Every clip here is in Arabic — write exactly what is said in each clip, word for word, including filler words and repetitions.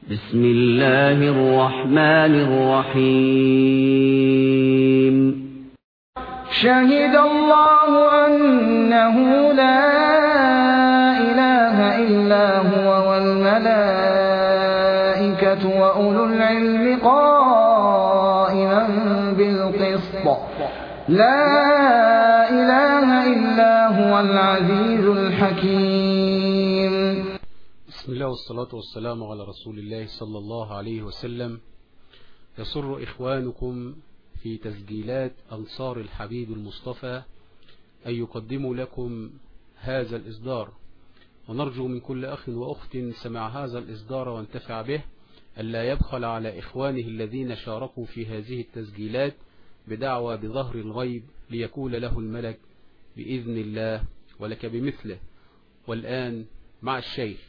بسم الله الرحمن الرحيم. شهد الله أنه لا إله إلا هو والملائكة وأولو العلم قائما بالقسط لا إله إلا هو العزيز الحكيم. بسم الله والصلاة والسلام على رسول الله صلى الله عليه وسلم. يسر إخوانكم في تسجيلات أنصار الحبيب المصطفى أن يقدموا لكم هذا الإصدار، ونرجو من كل أخ وأخت سمع هذا الإصدار وانتفع به ألا يبخل على إخوانه الذين شاركوا في هذه التسجيلات بدعوى بظهر الغيب ليكون له الملك بإذن الله ولك بمثله. والآن مع الشيخ.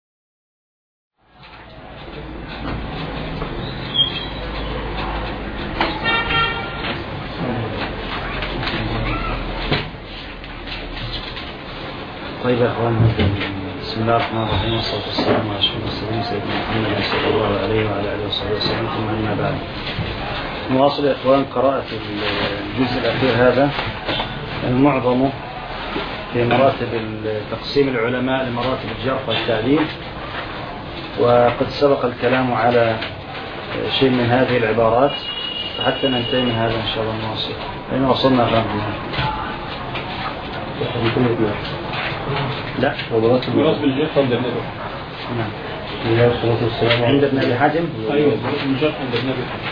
طيب يا أخوان، بسم الله الرحمن الرحيم، والصلاة والسلام على أشرف المرسلين سيدنا محمد صلى الله عليه وعلى آله وصحبه وسلم، ثم أما بعد. نواصل يا أخوان قراءة الجزء الأخير هذا المعظم في مراتب تقسيم العلماء لمراتب الجرح والتعديل، وقد سبق الكلام على شيء من هذه العبارات حتى ننتهي من هذا إن شاء الله. نواصل أين وصلنا الآن؟ لا مراتب الجرح عند النبي. نعم. عند ابن أبي حاتم. أيوة مراتب الجرح عند ابن أبي حاتم.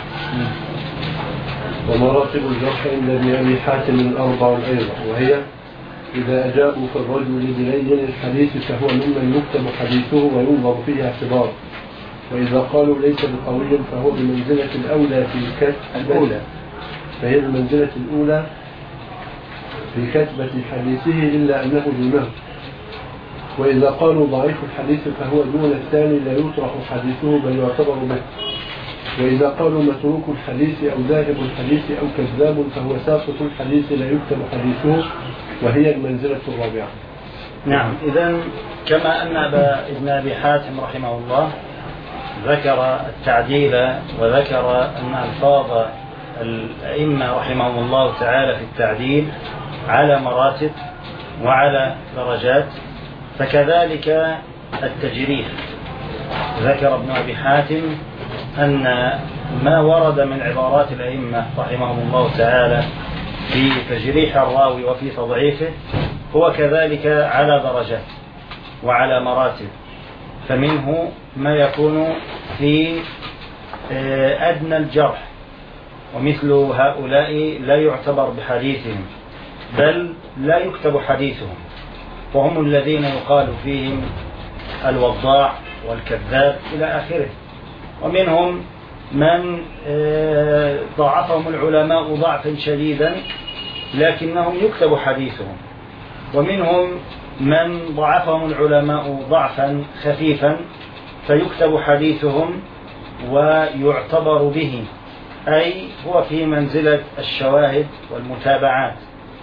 ومراتب الجرح عند ابن أبي حاتم الأربع أيضا، وهي: إذا أجابوا في الرجل بلين الحديث فهو ممن يكتب حديثه وينظر فيه اعتبار، وإذا قالوا ليس بقوي فهو بمنزلة الأولى في كتب الأولى فهي المنزلة الأولى في كتبة حديثه إلا أنه دونه. وإذا قالوا ضعيف الحديث فهو دون الثاني لا يطرح حديثه بل يعتبر به. وإذا قالوا متروك الحديث أو ذاهب الحديث أو كذاب فهو ساقط الحديث لا يكتب حديثه، وهي المنزلة الرابعة. نعم. إذن كما أن ابن أبي حاتم رحمه الله ذكر التعديل وذكر أن ألفاظ الأئمة رحمهم الله تعالى في التعديل على مراتب وعلى درجات، فكذلك التجريح. ذكر ابن أبي حاتم أن ما ورد من عبارات الأئمة رحمهم الله تعالى في تجريح الراوي وفي تضعيفه هو كذلك على درجات وعلى مراتب، فمنه ما يكون في أدنى الجرح، ومثل هؤلاء لا يعتبر بحديثهم بل لا يكتب حديثهم، وهم الذين يقال فيهم الوضاع والكذاب إلى آخره. ومنهم من ضعفهم العلماء ضعفا شديدا لكنهم يكتب حديثهم، ومنهم من ضعفهم العلماء ضعفا خفيفا فيكتب حديثهم ويعتبر به، أي هو في منزلة الشواهد والمتابعات.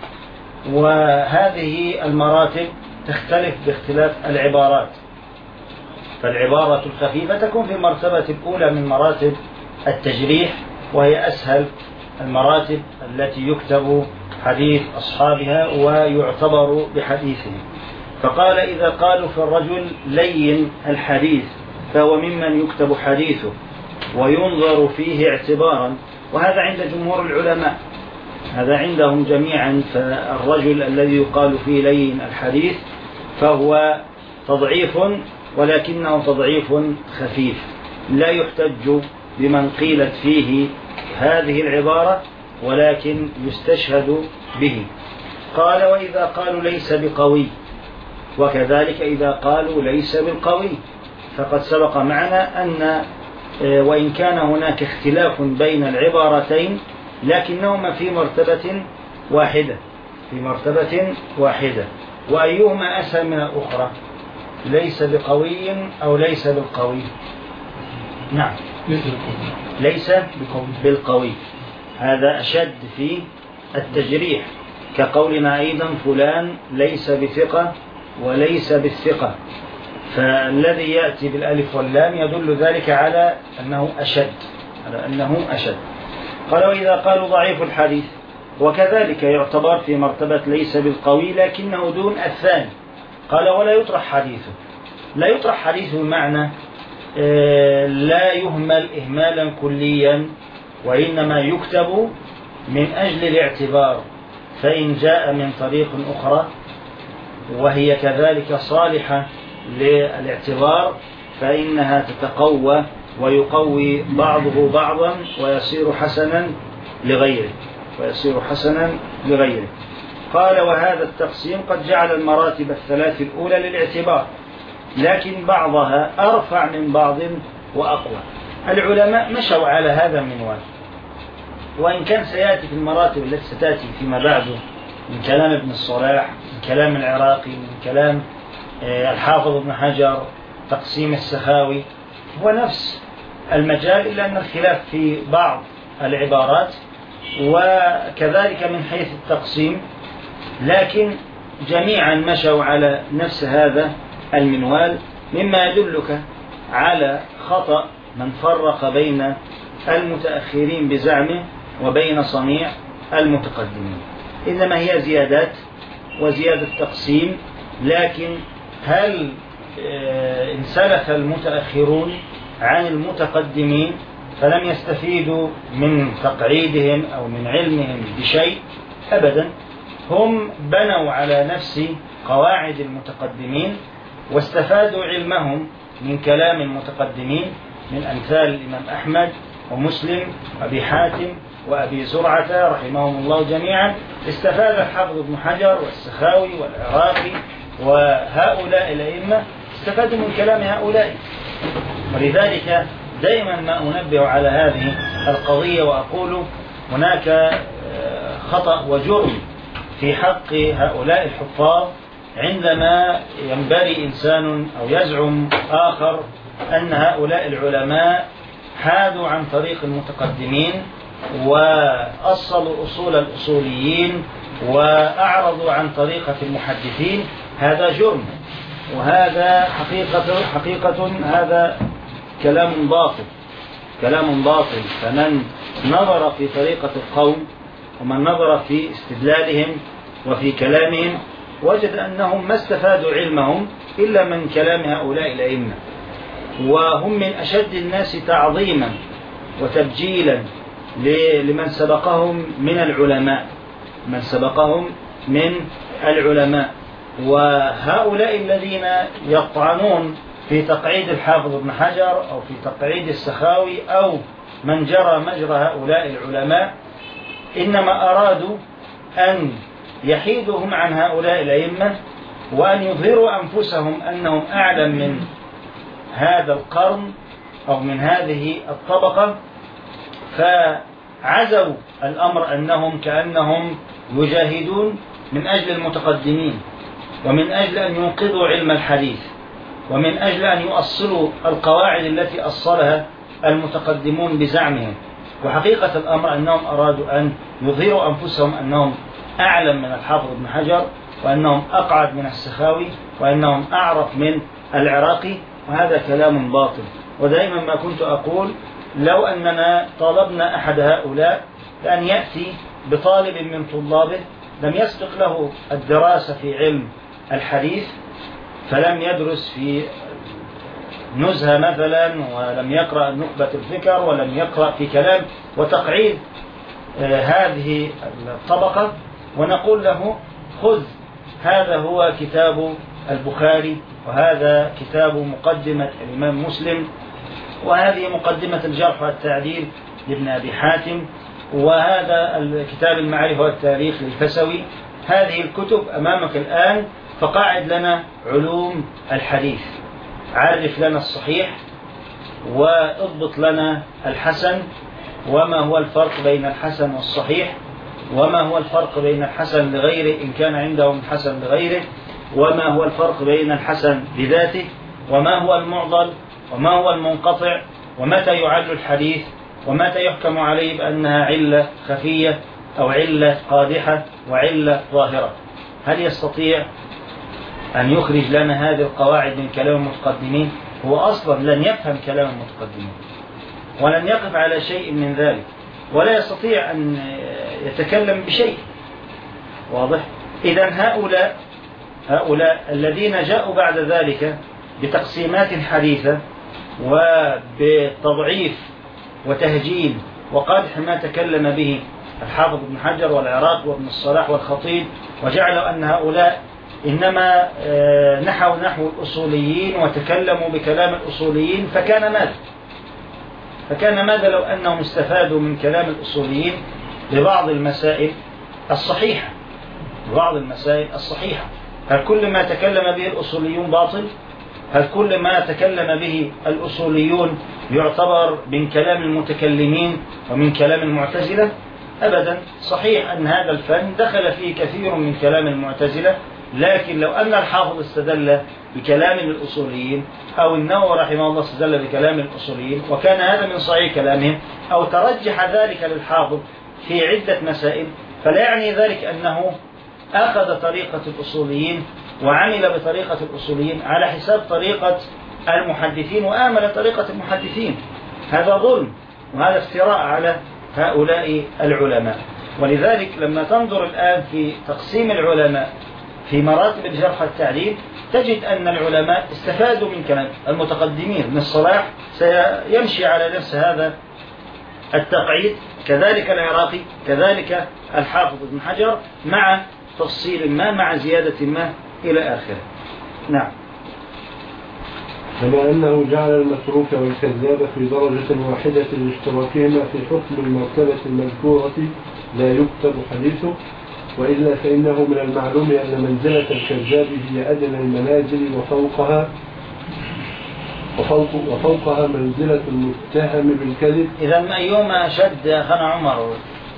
وهذه المراتب تختلف باختلاف العبارات، فالعبارة الخفيفة تكون في المرتبة الأولى من مراتب التجريح، وهي أسهل المراتب التي يكتب حديث أصحابها ويعتبر بحديثهم. فقال: إذا قالوا في الرجل لين الحديث فهو ممن يكتب حديثه وينظر فيه اعتبارا، وهذا عند جمهور العلماء، هذا عندهم جميعا. فالرجل الذي يقال فيه لين الحديث فهو تضعيف، ولكنه تضعيف خفيف، لا يحتج بمن قيلت فيه هذه العبارة، ولكن يستشهد به. قال: وإذا قالوا ليس بقوي، وكذلك إذا قالوا ليس بالقوي، فقد سبق معنا أن وإن كان هناك اختلاف بين العبارتين لكنهما في مرتبة واحدة في مرتبة واحدة وأيهما أسهل من الأخرى؟ ليس بقوي أو ليس بالقوي؟ نعم، ليس بالقوي، هذا أشد في التجريح، كقولنا أيضا فلان ليس بثقة وليس بالثقة، فالذي يأتي بالألف واللام يدل ذلك على أنه أشد على أنه أشد. قال وإذا قالوا ضعيف الحديث وكذلك يعتبر في مرتبة ليس بالقوي لكنه دون الثاني. قال ولا يطرح حديثه. لا يطرح حديثه بمعنى لا يهمل إهمالا كليا، وإنما يكتب من أجل الاعتبار، فإن جاء من طريق أخرى وهي كذلك صالحة للاعتبار فإنها تتقوى ويقوي بعضه بعضا ويصير حسنا لغيره ويصير حسنا لغيره. قال وهذا التقسيم قد جعل المراتب الثلاث الأولى للاعتبار، لكن بعضها أرفع من بعض وأقوى. العلماء مشوا على هذا المنوال، وإن كان سيأتي في المراتب التي ستأتي فيما بعد من كلام ابن الصلاح، من كلام العراقي، من كلام الحافظ ابن حجر، تقسيم السخاوي، هو نفس المجال، إلا أن الخلاف في بعض العبارات وكذلك من حيث التقسيم، لكن جميعا مشوا على نفس هذا المنوال، مما يدلك على خطأ من فرق بين المتأخرين بزعمه وبين صنيع المتقدمين. إنما هي زيادات وزيادة تقسيم، لكن هل انسلخ المتأخرون عن المتقدمين فلم يستفيدوا من تقعيدهم أو من علمهم بشيء؟ أبدا، هم بنوا على نفس قواعد المتقدمين واستفادوا علمهم من كلام المتقدمين، من أمثال الإمام أحمد ومسلم وأبي حاتم وأبي زرعة رحمهم الله جميعا. استفاد الحافظ ابن حجر والسخاوي والعراقي وهؤلاء الأئمة استفادوا من كلام هؤلاء. ولذلك دائما ما أنبه على هذه القضية وأقول هناك خطأ وجرم في حق هؤلاء الحفاظ عندما ينبري إنسان أو يزعم آخر أن هؤلاء العلماء حادوا عن طريق المتقدمين وأصلوا أصول الأصوليين وأعرضوا عن طريقة المحدثين. هذا جرم، وهذا حقيقة حقيقة هذا كلام باطل كلام باطل. فمن نظر في طريقة القوم ومن نظر في استدلالهم وفي كلامهم وجد أنهم ما استفادوا علمهم إلا من كلام هؤلاء الأئمة، وهم من أشد الناس تعظيما وتبجيلا لمن سبقهم من العلماء من سبقهم من العلماء. وهؤلاء الذين يطعنون في تقعيد الحافظ ابن حجر أو في تقعيد السخاوي أو من جرى مجرى هؤلاء العلماء إنما أرادوا أن يحيدهم عن هؤلاء الأئمة وأن يظهروا أنفسهم أنهم أعلم من هذا القرن أو من هذه الطبقة، فعزوا الأمر أنهم كأنهم يجاهدون من أجل المتقدمين ومن أجل أن ينقذوا علم الحديث ومن أجل أن يؤصلوا القواعد التي أصلها المتقدمون بزعمهم. وحقيقة الأمر أنهم أرادوا أن يظهروا أنفسهم أنهم أعلم من الحافظ ابن حجر وأنهم أقعد من السخاوي وأنهم أعرف من العراقي، وهذا كلام باطل. ودائما ما كنت أقول لو أننا طالبنا أحد هؤلاء لأن يأتي بطالب من طلابه لم يسبق له الدراسة في علم الحديث فلم يدرس في نزهة مثلا ولم يقرأ نخبة الفكر ولم يقرأ في كلام وتقعيد آه هذه الطبقة، ونقول له خذ هذا هو كتاب البخاري وهذا كتاب مقدمة الإمام مسلم وهذه مقدمة الجرح والتعديل لابن أبي حاتم وهذا الكتاب المعرفة والتاريخ للفسوي. هذه الكتب أمامك الآن، فقاعد لنا علوم الحديث، عرف لنا الصحيح واضبط لنا الحسن وما هو الفرق بين الحسن والصحيح وما هو الفرق بين الحسن لغيره إن كان عندهم حسن لغيره وما هو الفرق بين الحسن بذاته وما هو المعضل وما هو المنقطع ومتى يعل الحديث ومتى يحكم عليه بأنها علة خفية أو علة قادحة وعلة ظاهرة. هل يستطيع أن يخرج لنا هذه القواعد من كلام المتقدمين، هو أصلا لن يفهم كلام المتقدمين ولن يقف على شيء من ذلك ولا يستطيع أن يتكلم بشيء. واضح؟ إذن هؤلاء هؤلاء الذين جاءوا بعد ذلك بتقسيمات حديثة وبتضعيف وتهجين وقدح ما تكلم به الحافظ ابن حجر والعراقي وابن الصلاح والخطيب، وجعلوا أن هؤلاء إنما نحوا نحو الأصوليين وتكلموا بكلام الأصوليين، فكان ماذا؟ فكان ماذا لو أنهم استفادوا من كلام الأصوليين لبعض المسائل الصحيحة لبعض المسائل الصحيحة؟ هل كل ما تكلم به الأصوليون باطل؟ هل كل ما تكلم به الأصوليون يعتبر من كلام المتكلمين ومن كلام المعتزلة؟ أبدا. صحيح أن هذا الفن دخل فيه كثير من كلام المعتزلة، لكن لو أن الحافظ استدل بكلام الأصوليين أو النووي رحمه الله استدل بكلام الأصوليين وكان هذا من صحيح كلامهم، أو ترجح ذلك للحافظ في عدة مسائل، فلا يعني ذلك أنه أخذ طريقة الأصوليين وعمل بطريقة الأصوليين على حساب طريقة المحدثين وآمل طريقة المحدثين. هذا ظلم وهذا افتراء على هؤلاء العلماء. ولذلك لما تنظر الآن في تقسيم العلماء في مراتب الجرح والتعديل تجد أن العلماء استفادوا من كلام المتقدمين. ابن الصلاح سيمشي على نفس هذا التقعيد، كذلك العراقي، كذلك الحافظ ابن حجر، مع تفصيل ما مع زيادة ما إلى آخره. نعم. كما أنه جعل المتروك والكذاب في درجة واحدة لاشتراكهما في حكم المرتبة المذكورة لا يكتب حديثه، وإلا فإنه من المعلوم أن منزلة الكذاب هي أدنى المنازل وفوقها وفوق وفوقها منزلة المتهم بالكذب. إذا أيهما أشد يا أخانا عمر،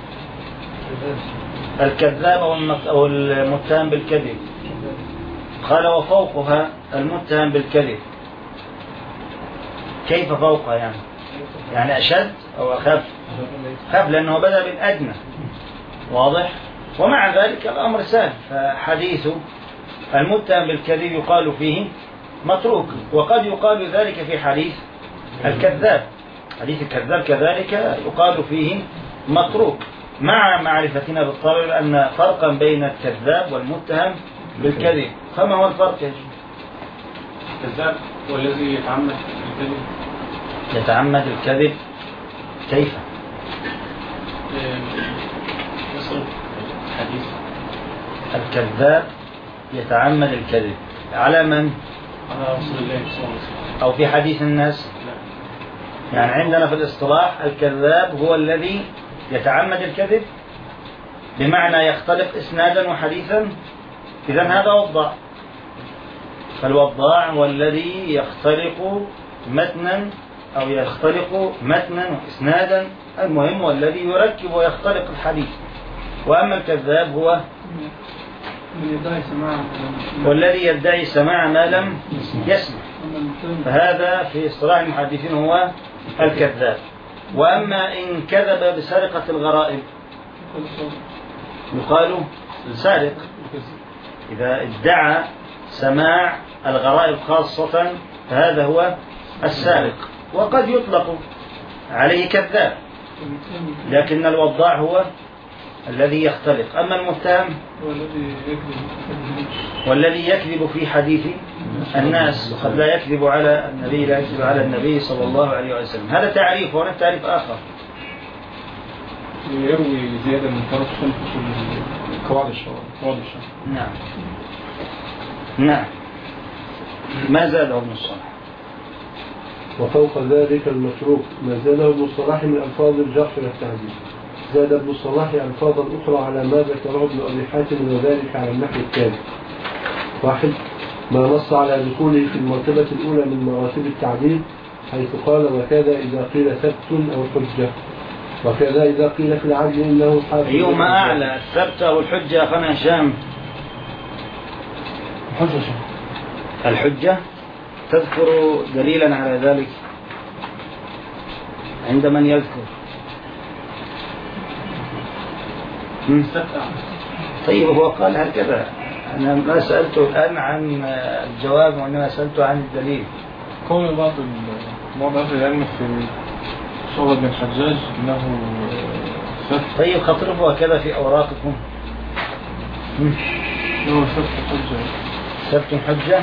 الكذاب أو المتهم بالكذب؟ قال وفوقها المتهم بالكذب. كيف فوقها يعني؟ يعني أشد أو أخف؟ خف لأنه بدأ بالأدنى. واضح؟ ومع ذلك الأمر سهل، فحديث المتهم بالكذب يقال فيه متروك، وقد يقال ذلك في حديث الكذاب. حديث الكذاب كذلك يقال فيه متروك، مع معرفتنا بالطبع أن فرقا بين الكذاب والمتهم بالكذب. فما هو الفرق؟ الكذاب هو الذي يتعمد الكذب. يتعمد الكذب كيف؟ مثلا حديث الكذاب يتعمد الكذب على من؟ على رسول الله صلى الله عليه وسلم أو في حديث الناس؟ لا. يعني عندنا في الاصطلاح الكذاب هو الذي يتعمد الكذب بمعنى يختلق إسنادا وحديثا. إذا هذا وضاع. فالوضاع هو الذي يختلق متنا أو يختلق متنا وإسنادا، المهم هو الذي يركب ويختلق الحديث. وأما الكذاب هو والذي يدعي سماع ما لم يسمع، فهذا في اصطلاح المحدثين هو الكذاب. وأما إن كذب بسرقة الغرائب يقال سارق، إذا ادعى سماع الغرائب خاصة فهذا هو السارق، وقد يطلق عليه كذاب، لكن الوضاع هو الذي يختلق. أما المتهم والذي يكذب في حديث الناس، وقد لا يكذب على النبي لا يكذب على النبي صلى الله عليه وسلم. هذا تعريف، وهنا تعريف آخر. يروي زيادة من طرف خلف قواعد الشرع. نعم نعم. ما زاده ابن الصلاح؟ وفوق ذلك المتروك ما زاده ابن الصلاح من ألفاظ الجرح والتعديل. زاد ابن الصلاح ألفاظا أخرى على ما ذكره ابن أبي حاتم، وذلك على النحو التالي: واحد، ما نص على دخوله في المرتبة الأولى من مراتب التعديل، حيث قال وكذا إذا قيل ثبت أو حجة، وكذا إذا قيل في العدل إنه حافظ. أيهما أعلى، الثبت أو الحجة يا أخانا هشام؟ الحجة. الحجة. تذكر دليلا على ذلك عند من يذكر؟ طيب هو قال هكذا أنا ما سألته الآن عن الجواب وإنما سألته عن الدليل. قول بعض بعض أهل العلم في شعبة بن الحجاج أنه سفت. طيب خطربوا هكذا في أوراقكم. هو سفت حجة. سفت حجة.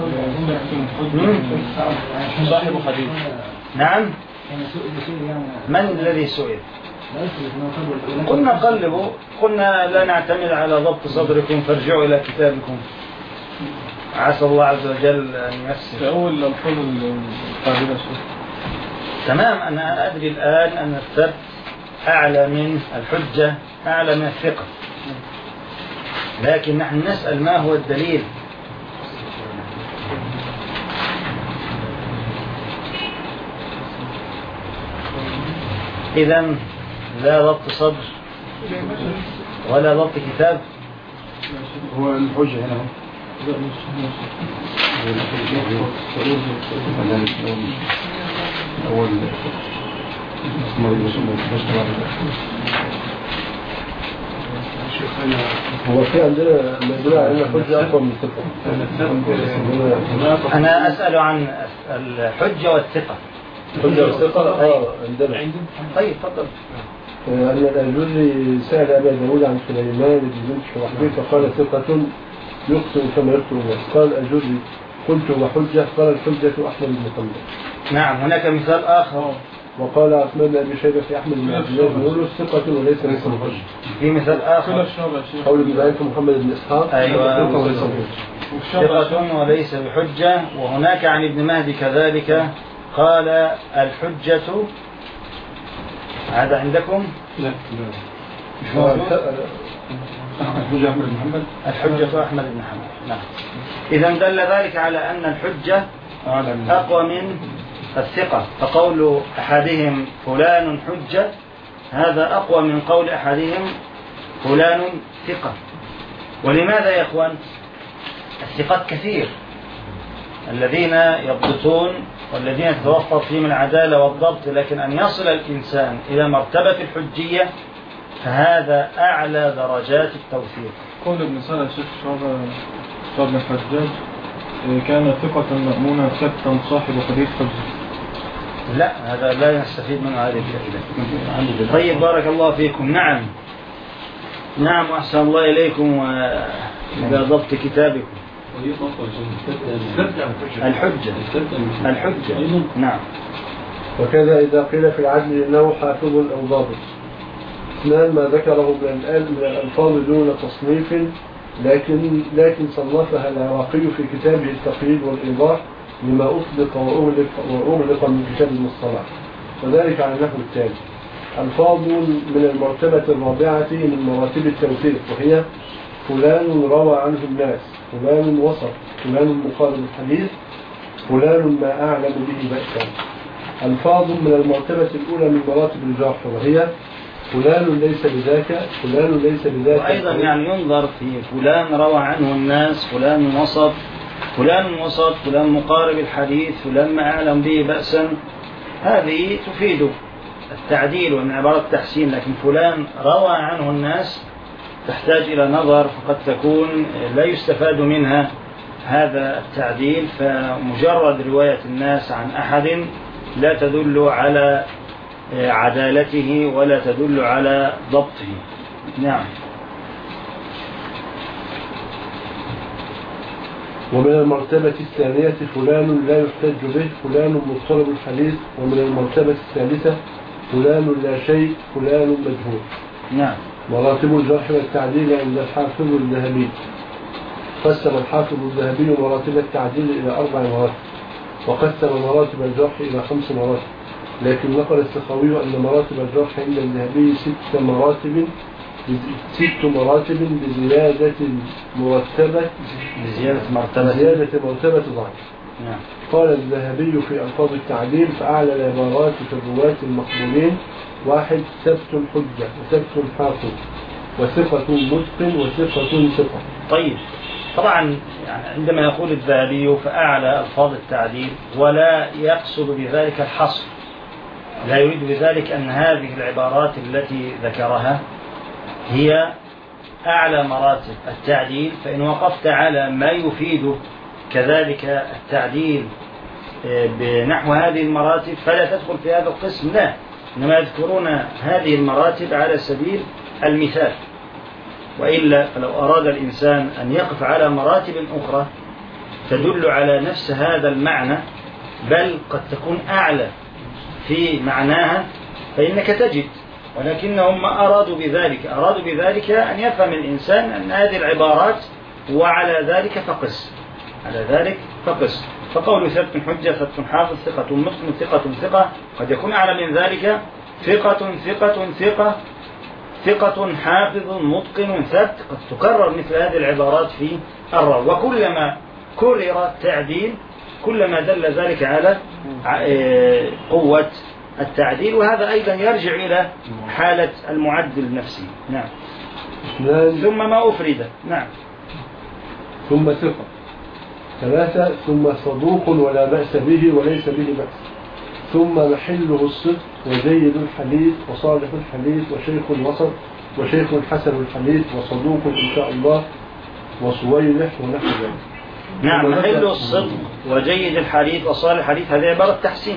صاحب حديث. نعم. من الذي سئل؟ قلنا قلبوا، قلنا لا نعتمد على ضبط صدركم فارجعوا إلى كتابكم. عسى الله عز وجل أن ييسر. أول الألفاظ القابلة شيء. تمام. أنا أدري الآن أن الثبت أعلى من الحجة، أعلى من الثقة، لكن نحن نسأل ما هو الدليل. إذن لا ضبط صدر ولا ضبط كتاب. هو الحجة هنا أول هو في عندنا مدلول على حجة أقوى من الثقة. أنا أسأل عن الحجة والثقة. حجة والثقة آه عندنا. طيب تفضل. أن الأجوزي سأل أبا داود عن سليمان بن بنت شرحبيل فقال ثقة يخطئ كما يخطئ الناس. قال الأجوزي قلت وحجة، قال الحجة أحمد بن محمد. نعم. هناك مثال آخر. وقال عثمان بن أبي شيبة في أحمد بن عبد الله بن يونس ثقة وليس ليس حجة. في مثال آخر قول ابن ذلك محمد بن إسحاق أيوة ثقة وليس بحجة. وهناك عن ابن مهدي كذلك قال الحجة. هذا عندكم؟ لا مش موجود. الحجة أحمد بن محمد. الحجة أحمد بن محمد. نعم. إذا دل ذلك على أن الحجة أقوى من الثقة، فقول أحدهم فلان حجة هذا أقوى من قول أحدهم فلان ثقة. ولماذا يا أخوان؟ الثقات كثير، الذين يضبطون والذين تتوفر فيهم العدالة والضبط، لكن أن يصل الإنسان إلى مرتبة الحجية فهذا أعلى درجات التوثيق. قول ابن سنة الشيخ شعبة بن الحجاج كان ثقة مأمونة ثبتا صاحب حديث حجة. لا، هذا لا نستفيد من هذه الفائدة. طيب بارك الله فيكم. نعم نعم وأحسن الله إليكم وإلى ضبط كتابكم. الحجة الحجة نعم. وكذا إذا قيل في العدل إنه حافظ أو ضابط. اثنان ما ذكره من الألفاظ دون تصنيف لكن لكن صنفها العراقي في كتابه التقييد والإيضاح لما أطلق وأغلق, وأغلق من كتاب المصطلح، وذلك على النحو التالي: ألفاظ من المرتبة الرابعة من مراتب التوثيق، وهي فلان روى عنه الناس، فلان وصف، فلان مقارب الحديث، فلان ما أعلم به بأسا. ألفاظ من المرتبة الأولى من مراتب الجرح، وهي فلان ليس بذاك، فلان ليس بذاك. وأيضا يعني ينظر في فلان روى عنه الناس، فلان وصف، فلان وصف، فلان مقارب الحديث، فلان ما أعلم به بأسا. هذه تفيد التعديل ومن عبارة تحسين، لكن فلان روى عنه الناس تحتاج إلى نظر، فقد تكون لا يستفاد منها هذا التعديل، فمجرد رواية الناس عن أحد لا تدل على عدالته ولا تدل على ضبطه. نعم. ومن المرتبة الثانية فلان لا يحتج به، فلان مضطرب الحديث. ومن المرتبة الثالثة فلان لا شيء، فلان مجهول. نعم. مراتب الجرح والتعديل عند الحافظ الذهبي. قسم الحافظ الذهبي مراتب التعديل إلى أربع مراتب، وقسم مراتب الجرح إلى خمس مراتب، لكن نقل السخاوي أن مراتب الجرح عند الذهبي ست مراتب ست مراتب بزيادة مرتبة بزيادة مرتبة زيادة مرتبة ضعف. نعم. قال الذهبي في ألفاظ التعديل: فأعلى العبارات في الرواة المقبولين: واحد ثبت حجة، وثبت حافظ، وثقة متقن، وثقة ثقة. طيب طبعا يعني عندما يقول الذهبي فأعلى ألفاظ التعديل ولا يقصد بذلك الحصر، لا يريد بذلك أن هذه العبارات التي ذكرها هي أعلى مراتب التعديل، فإن وقفت على ما يفيد كذلك التعديل بنحو هذه المراتب فلا تدخل في هذا القسم، لا، إنما يذكرون هذه المراتب على سبيل المثال، وإلا فلو أراد الإنسان أن يقف على مراتب أخرى تدل على نفس هذا المعنى بل قد تكون أعلى في معناها فإنك تجد، ولكنهم ما أرادوا بذلك، أرادوا بذلك أن يفهم الإنسان أن هذه العبارات وعلى ذلك فقس، على ذلك فقس. فقول ثبت حجة، ثبت حافظ، ثقة متقن، ثقة ثقة، قد يكون أعلى من ذلك ثقة ثقة ثقة، ثقة حافظ متقن ثبت، قد تكرر مثل هذه العبارات في الراوي، وكلما كرر التعديل كلما دل ذلك على قوة التعديل، وهذا أيضا يرجع إلى حالة المعدل نفسه. نعم. ثم ما أفرد. نعم. ثم ثقة. ثلاثة. ثم صدوق ولا بأس به وليس به بأس. ثم محله الصدق وجيد الحديث وصالح الحديث وشيخ وسط وشيخ حسن الحديث وصدوق إن شاء الله وصويلح ونحو ذلك. نعم. محله الصدق وجيد الحديث وصالح الحديث هذه عبارة تحسين،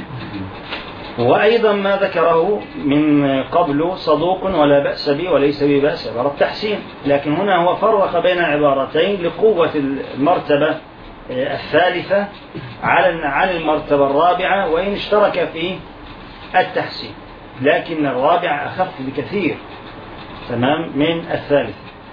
وأيضا ما ذكره من قبل صدوق ولا بأس به وليس به بأس عبارة تحسين، لكن هنا هو فرق بين عبارتين لقوة المرتبة الثالثة على المرتبة الرابعة، وإن اشترك في التحسين، لكن الرابع أخف بكثير تمام من الثالث.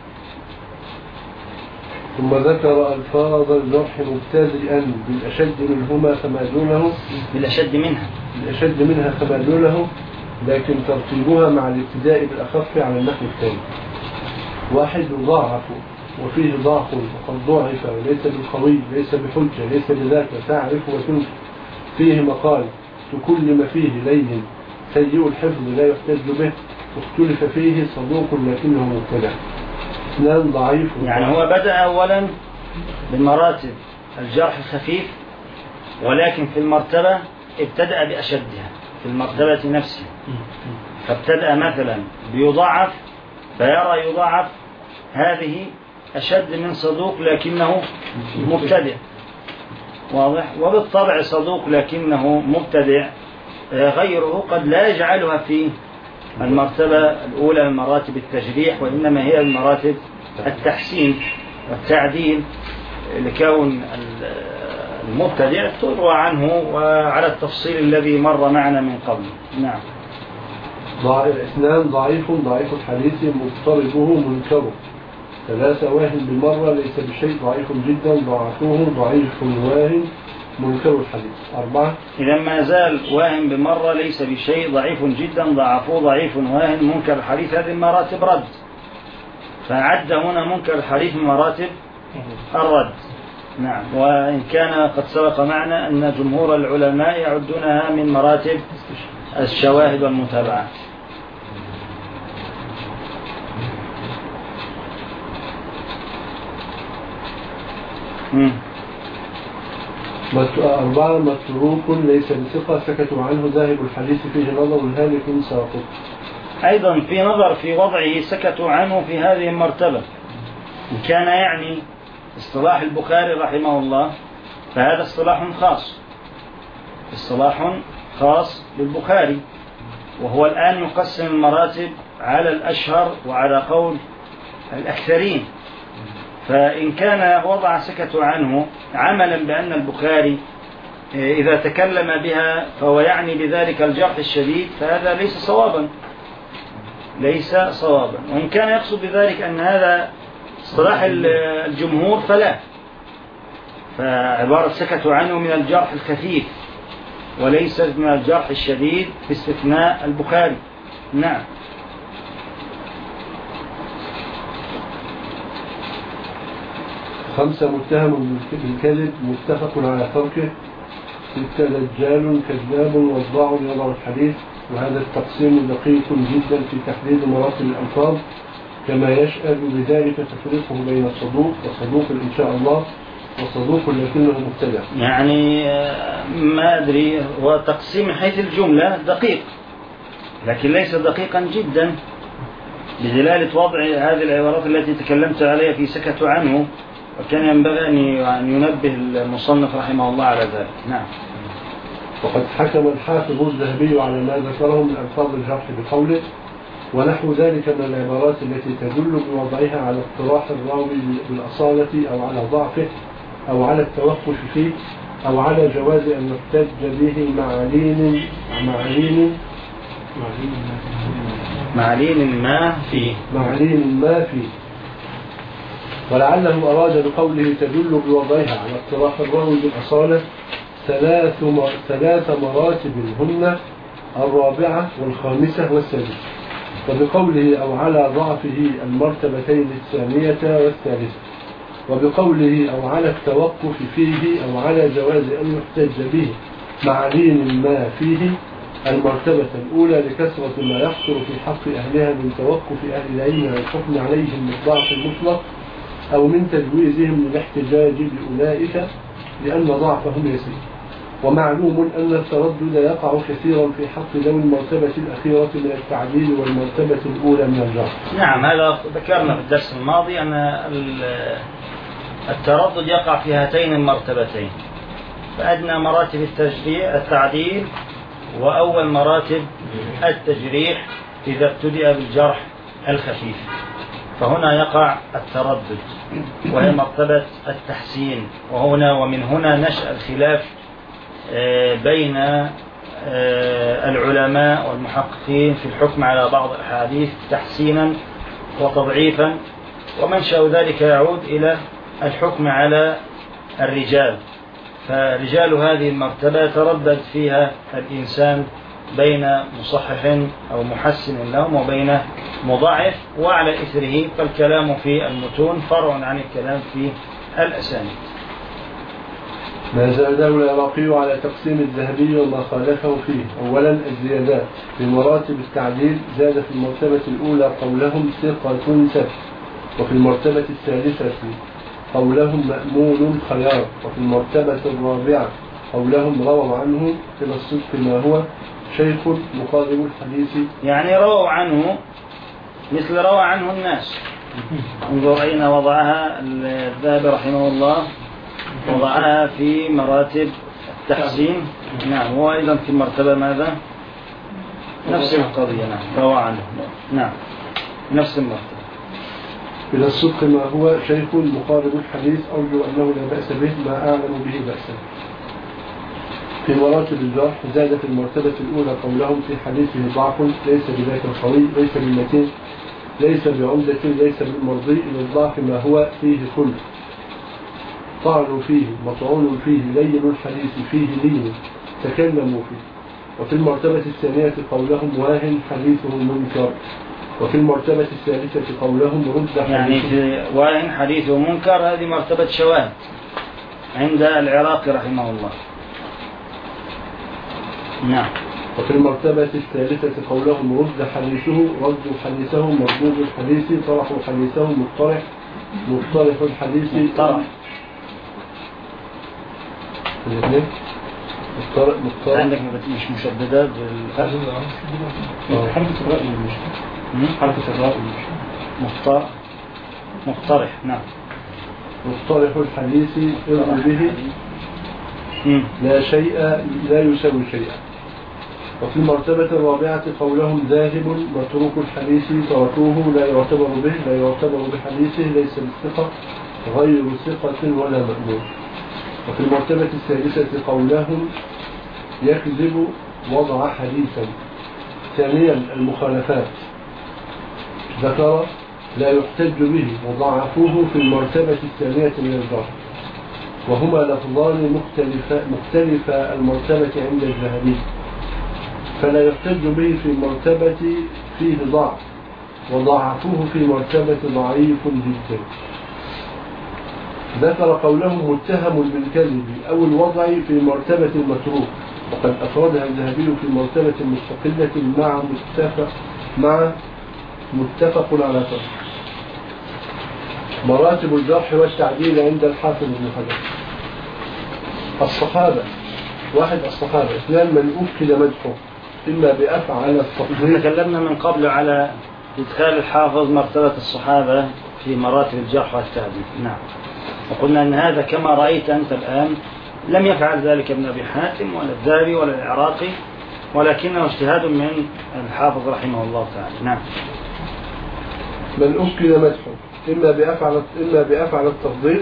ثم ذكر ألفاظ الجرح مبتدئا بالأشد منهما فما دونه بالأشد منها بالأشد منها فما دونه، لكن ترتيبها مع الابتداء بالأخف على النحو التالي: واحد ضعف وفيه ضعف وقد ضعف وليس بالقوي ليس بحجة ليس بذاك تعرف وتنكر، فيه مقال تكلم فيه لين سيء الحفظ لا يحتج به، واختلف فيه صدوق لكنه مبتدع. اثنان ضعيف. يعني هو بدأ أولا بمراتب الجرح الخفيف، ولكن في المرتبة ابتدأ بأشدها في المرتبة نفسها، فابتدأ مثلا بيضعف فيرى يضعف هذه أشد من صدوق لكنه مبتدع، واضح؟ وبالطبع صدوق لكنه مبتدع غيره قد لا يجعلها في المرتبة الأولى من مراتب التجريح، وإنما هي المراتب التحسين والتعديل، لكون المبتدع تروى عنه وعلى التفصيل الذي مر معنا من قبل. نعم. اثنان ضعيف ضعيف الحديث مضطربه منكره. ثلاثة واهن بالمرة ليس بشيء ضعيف جدا ضعفوه ضعيف واهن منكر الحديث. أربعة. إذا ما زال واهن بمرة ليس بشيء ضعيف جدا ضعفوه ضعيف واهن منكر الحديث، هذه مراتب رد، فعد هنا منكر الحديث من مراتب الرد. نعم. وإن كان قد سبق معنا أن جمهور العلماء يعدونها من مراتب الشواهد والمتابعات. أربعة متروك ليس بثقة سكتوا عنه ذاهب الحديث فيه نظر الهالك ساقط. أيضا في نظر في وضعه سكتوا عنه في هذه المرتبة، إن كان يعني اصطلاح البخاري رحمه الله فهذا اصطلاح خاص اصطلاح خاص بالبخاري، وهو الآن يقسم المراتب على الأشهر وعلى قول الأكثرين، فإن كان وضع سكتوا عنه عملا بأن البخاري إذا تكلم بها فهو يعني بذلك الجرح الشديد، فهذا ليس صوابا ليس صوابا وإن كان يقصد بذلك أن هذا اصطلاح الجمهور فلا، فعبارة سكتوا عنه من الجرح الخفيف وليس من الجرح الشديد في استثناء البخاري. نعم. خمسة متهم بالكذب متفق على تركه. ستة دجال كذاب وضاع يضع الحديث، وهذا التقسيم دقيق جدا في تحديد مراتب الألفاظ، كما يشأل بذلك تفريقه بين الصدوق وصدوق إن شاء الله وصدوق لكنه مبتدع. يعني ما أدري، وتقسيم حيث الجملة دقيق لكن ليس دقيقا جدا، بدلالة وضع هذه العبارات التي تكلمت عليها في سكتوا عنه، وكان ينبغي أن ينبه المصنف رحمه الله على ذلك. نعم. وقد حكم الحافظ الذهبي على ما ذكره من ألفاظ الجرح بقوله: ونحو ذلك من العبارات التي تدل بوضعها على اقتراح الراوي بالأصالة أو على ضعفه أو على التوقف فيه أو على جواز أن يحتج به معلين معلين معلين ما فيه معلين ما فيه. ولعله أراد بقوله تدل بوضعها على اقتراح الراوي بالأصالة ثلاث ثلاث مراتب هن الرابعة والخامسة والسادسة، وبقوله أو على ضعفه المرتبتين الثانية والثالثة، وبقوله أو على التوقف فيه أو على جواز أن يحتج به مع لين ما فيه المرتبة الأولى لكثرة ما يحصل في حق أهلها من توقف أهل العلم عن الحكم عليهم بالضعف المطلق أو من تجويزهم للاحتجاج بأولئك لأن ضعفهم يسير. ومعلوم أن التردد يقع كثيرا في حق ذوي المرتبة الأخيرة من التعديل والمرتبة الأولى من الجرح. نعم، هذا ذكرنا في الدرس الماضي أن التردد يقع في هاتين المرتبتين، فأدنى مراتب التجريح التعديل وأول مراتب التجريح إذا ابتدأ بالجرح الخفيف، فهنا يقع التردد وهي مرتبة التحسين. وهنا ومن هنا نشأ الخلاف بين العلماء والمحققين في الحكم على بعض الأحاديث تحسينا وتضعيفا، ومنشأ ذلك يعود إلى الحكم على الرجال. فرجال هذه المرتبة يتردد فيها الإنسان بين مصحح أو محسن لهم وبين مضاعف، وعلى إثره فالكلام في المتون فرع عن الكلام في الأسانيد. ما زاده العراقي على تقسيم الذهبي وما خالفه فيه. أولا الزيادات في مراتب التعديل: زاد في المرتبة الأولى قولهم ثقة ثبت، وفي المرتبة الثالثة قولهم مأمون خيار، وفي المرتبة الرابعة قولهم رووا عنه إلى الصدق ما هو شيخ مقارب الحديث، يعني رووا عنه مثل روى عنه الناس. انظر أين وضعها الذهبي رحمه الله، وضعها في مراتب التحسين. نعم، هو أيضا في مرتبة ماذا؟ نفس القضية. نعم، روى عنه. نعم، نفس المرتبة. إلى الصدق ما هو شيخ مقارب الحديث، أرجو أنه لا بأس به ما أعلم به بأسا. في مراتب الجرح: زاد في المرتبة الأولى قولهم في حديثه ضعف ليس بذاك القوي، ليس بالمتين، ليس بعمدة، ليس بالمرضي، إلى الضعف ما هو فيه كل طعن فيه، مطعون فيه، لين الحديث فيه لين، تكلموا فيه. وفي المرتبة الثانية قولهم واهن حديثه منكر، وفي المرتبة الثالثة قولهم رد حديثه. يعني في واهن حديثه منكر هذه مرتبة شواهد عند العراقي رحمه الله. نعم. وفي المرتبة الثالثة قولهم رد حديثه، ردوا حديثه، مردود الحديث، طرحوا حديثه، مقترح مقترح الحديث، مقترح الاثنين مقترح مقترح عندك مش مشددات بالفتح، حركة الرأي مش حركة الرأي مش مقترح مقترح. نعم، مقترح الحديث إذن به لا شيء لا يساوي شيئا. وفي المرتبة الرابعة قولهم ذاهب متروك الحديث، تركوه لا يعتبر به، لا يعتبر بحديثه، ليس بالثقة، غير ثقة ولا مأمون. وفي المرتبة السادسة قولهم يكذب وضع حديثا. ثانيا المخالفات: ذكر لا يحتج به وضعفوه في المرتبة الثانية من الجرح، وهما لفظان مختلفة مختلف المرتبة عند الذهبي، فلا يحتج به في مرتبة فيه ضعف، وضعفوه في مرتبة ضعيف جدا. ذكر قولهم متهم بالكذب أو الوضع في مرتبة المتروك، وقد أفردها الذهبي في مرتبة مستقلة مع متفق مع متفق على فرق. مراتب الجرح والتعديل عند الحافظ ابن حجر: الصحابة: واحد الصحابة، اثنان من أكد مدحه إما بأفعل التفضيل. تكلمنا من قبل على إدخال الحافظ مرتبة الصحابة في مراتب الجرح والتعديل. نعم. وقلنا أن هذا كما رأيت أنت الآن لم يفعل ذلك ابن أبي حاتم ولا الذهبي ولا العراقي، ولكنه اجتهاد من الحافظ رحمه الله تعالى. نعم. من أمكن مدحه إما بأفعل إما بأفعل التفضيل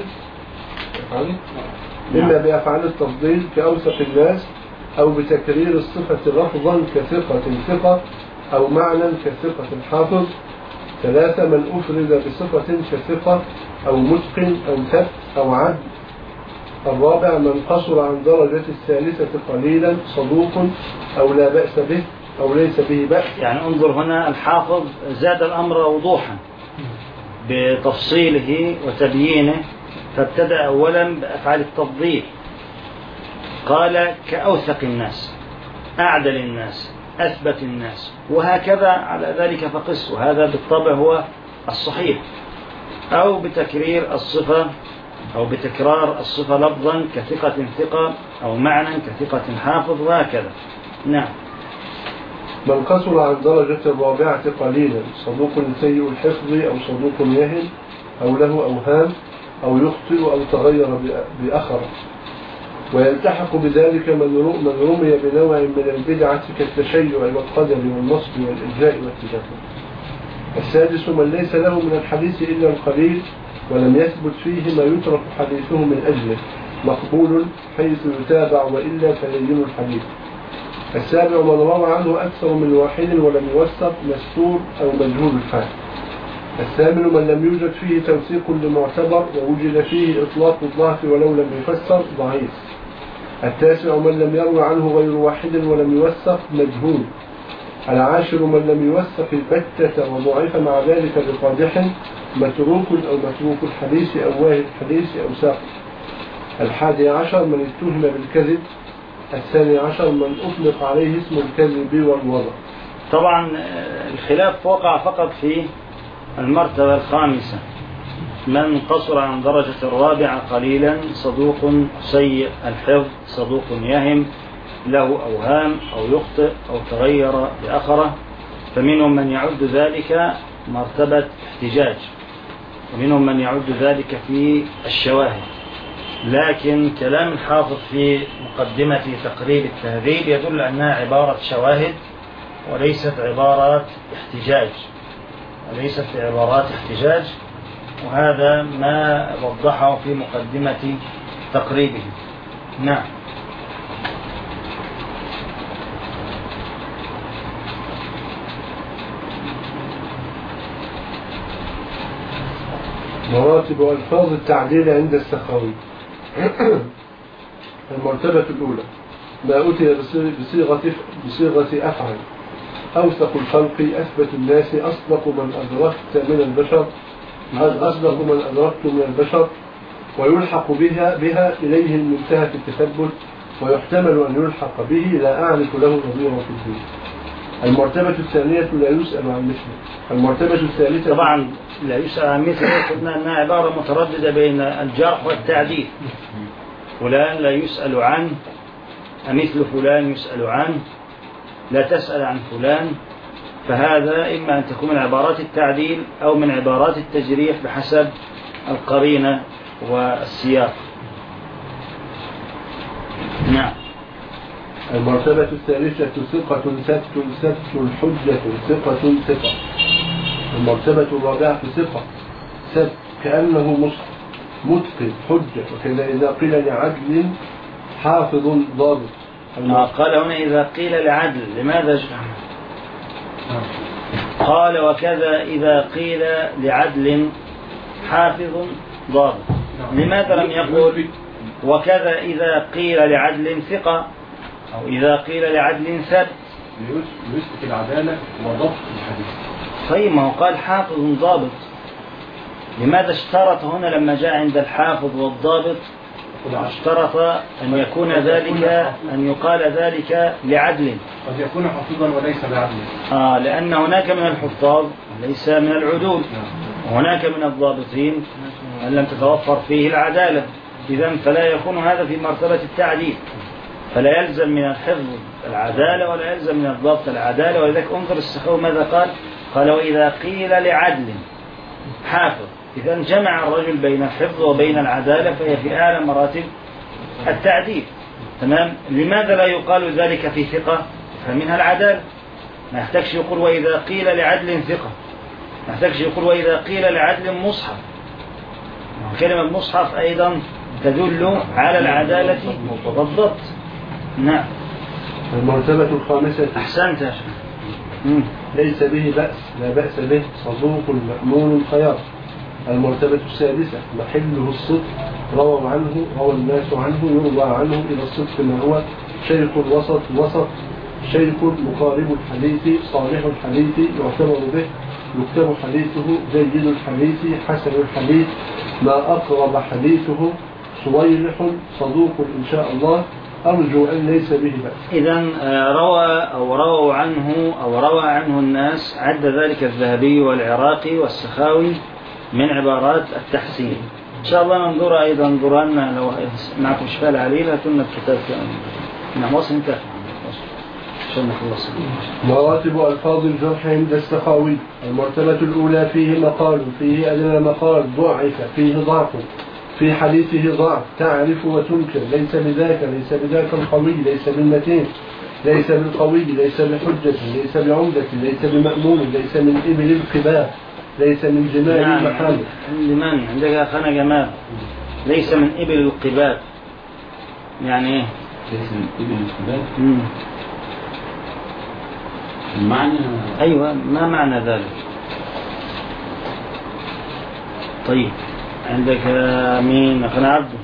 إما بأفعال التفضيل كأوثق الناس، أو بتكرير الصفة لفظا كثقة ثقة، أو معنى كثقة حافظ. ثلاثة من أفرد بصفة كثقة أو متقن أو ثبت أو عدل. الرابع من قصر عن درجة الثالثة قليلا صدوق أو لا بأس به أو ليس به بأس. يعني انظر هنا الحافظ زاد الأمر وضوحا بتفصيله وتبيينه، فابتدأ أولا بأفعال التفضيل، قال كأوثق الناس، أعدل الناس، أثبت الناس، وهكذا على ذلك فقس، وهذا بالطبع هو الصحيح. أو بتكرير الصفة أو بتكرار الصفة لفظا كثقة ثقة، أو معنى كثقة حافظ، وهكذا. نعم. من قصر عن درجة الرابعة قليلا صدوق سيء الحفظ أو صدوق يهن أو له أوهام أو يخطئ أو تغير بأخر. ويلتحق بذلك من رمي بنوع من البدعة كالتشيع والقدر والنصب والإلجاء والتجاهل. السادس من ليس له من الحديث إلا القليل ولم يثبت فيه ما يترك حديثه من أجله، مقبول حيث يتابع وإلا فلين الحديث. السابع من روى عنه أكثر من واحد ولم يوثق، مستور أو مجهول الحال. الثامن من لم يوجد فيه توثيق لمعتبر ووجد فيه إطلاق الضعف ولو لم يفسر، ضعيف. التاسع من لم يروي عنه غير واحد ولم يوثق، مجهول. العاشر من لم يوثق البتة وضعف مع ذلك بقادح، متروك أو متروك الحديث أو واهي الحديث أو ساقط. الحادي عشر من اتهم بالكذب. الثاني عشر من أطلق عليه اسم الكذب والوضع. طبعا الخلاف وقع فقط في المرتبة الخامسة، من قصر عن درجة الرابعة قليلا صدوق سيء الحفظ، صدوق يهم، له أوهام أو يخطئ أو تغير بأخره، فمنهم من يعد ذلك مرتبة احتجاج، ومنهم من يعد ذلك في الشواهد. لكن كلام الحافظ في مقدمة تقريب التهذيب يدل أنها عبارة شواهد وليست عبارات احتجاج، وليست عبارات احتجاج، وهذا ما وضحه في مقدمة تقريبه. نعم. مراتب ألفاظ التعديل عند السخاوي. المرتبة الأولى ما أتي بصيغة بصيغة أفعل، أوثق الخلق، أثبت الناس، أصدق من أدركت من البشر، أصدق من أدركت من البشر، ويلحق بها بها إليه المنتهى في التثبت، ويحتمل أن يلحق به لا أعرف له نظيرا في الدين. المرتبة الثانية لا يسأل عن مثله. المرتبة الثالثة طبعا لا يسأل عن مثله، قلنا أنها عبارة مترددة بين الجرح والتعديل. فلان لا يسأل عنه، مثل فلان يسأل عنه، لا تسأل عن فلان، فهذا إما أن تكون من عبارات التعديل أو من عبارات التجريح بحسب القرينة والسياق. نعم. المرتبة الثالثة ثقة ثبت ثبت الحجة ثقة ثقة. المرتبة الرابعة ثقة ثبت كأنه مصحف، متقن حجة، وكذا إذا قيل لعدل حافظ ضابط. ما قال هنا إذا قيل لعدل، لماذا جمع؟ قال وكذا إذا قيل لعدل حافظ ضابط، لماذا لم يقول وكذا إذا قيل لعدل ثقة أو إذا قيل لعدل ثبت؟ يثبت العدالة وضبط الحديث. طيب ما هو قال حافظ ضابط، لماذا اشترط هنا لما جاء عند الحافظ والضابط اشترط أن يكون ذلك أن يقال ذلك لعدل؟ قد يكون حافظا وليس بعدل. آه لأن هناك من الحفاظ ليس من العدول، وهناك من الضابطين من لم تتوفر فيه العدالة، إذن فلا يكون هذا في مرتبة التعديل، فلا يلزم من الحفظ العدالة ولا يلزم من الضبط العدالة. ولذلك انظر السخاوي ماذا قال: قال وإذا قيل لعدل حافظ، إذا جمع الرجل بين الحفظ وبين العدالة فهي في أعلى مراتب التعديل. تمام. لماذا لا يقال ذلك في ثقة؟ فمنها العدالة. ما يحتاجش يقول وإذا قيل لعدل ثقة، ما يحتاجش يقول وإذا قيل لعدل مصحف. كلمة مصحف أيضا تدل على العدالة والضبط. نعم. المرتبة الخامسة أحسنت يا شيخ. ليس به بأس، لا بأس به، صدوق مأمون خيار. المرتبة السادسة محله الصدق، رووا عنه روى الناس عنه يروى عنه إلى الصدق ما هو شيخ الوسط وسط، شيخ مقارب الحديث، صالح الحديث يعتبر به، يكتب حديثه، جيد الحديث، حسن الحديث، ما أقرب حديثه، صويلح، صدوق إن شاء الله، أرجو أن ليس به بأس. إذن روى أو رووا عنه أو روى عنه الناس، عد ذلك الذهبي والعراقي والسخاوي من عبارات التحسين. إن شاء الله ننظر أيضا ننظرنا لو معكم شفال عليل هاتنا الكتاب نعم وصل انتهى عشان نخلص. مراتب ألفاظ الجرح عند السخاوي. المرتبة الأولى فيه مقال، فيه أدنى مقال، ضعف، فيه ضعف، في حديثه ضعف، تعرف وتنكر، ليس بذاك، ليس بذاك القوي، ليس بالمتين، ليس بالقوي، ليس بحجة، ليس بعمدة، ليس بمأمون، ليس من إبل القباب، ليس من جمال نعم. المحامل. لمن عندك أخانا جمال ليس من إبل القباب يعني إيه؟ ليس من إبل القباب مم. المعنى. أيوة، ما معنى ذلك؟ طيب عندك مين أخنا عبده؟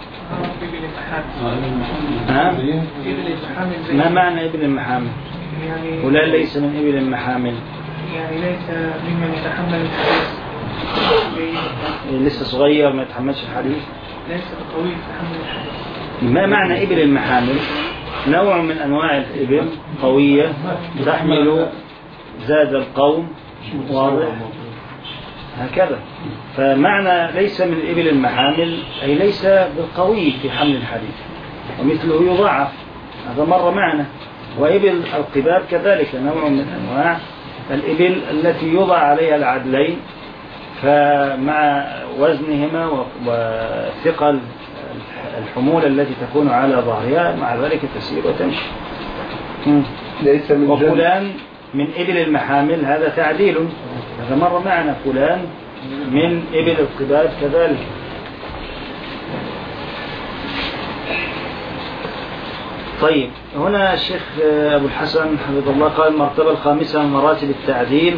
ها؟ ما معنى إبل المحامل؟ يعني ولا ليس من إبل المحامل؟ يعني ليس ممن يتحمل الحديث، لسه صغير ما يتحملش الحديث. ليس بقوي يتحمل الحديث. ما معنى إبل المحامل؟ نوع من أنواع الإبل قوية تحمل زاد القوم، واضح هكذا. فمعنى ليس من إبل المحامل أي ليس بالقوي في حمل الحديث، ومثله يضاعف، هذا مر معنا. وإبل القباب كذلك نوع من أنواع الإبل التي يوضع عليها العدلين، فمع وزنهما وثقل الحمولة التي تكون على ظهرها مع ذلك تسير وتمشي. ليس من وفلان من إبل المحامل هذا تعديل، هذا مر معنا. فلان من إبل القباب كذلك. طيب هنا الشيخ أبو الحسن حفظه الله قال المرتبة الخامسة من مراتب التعديل،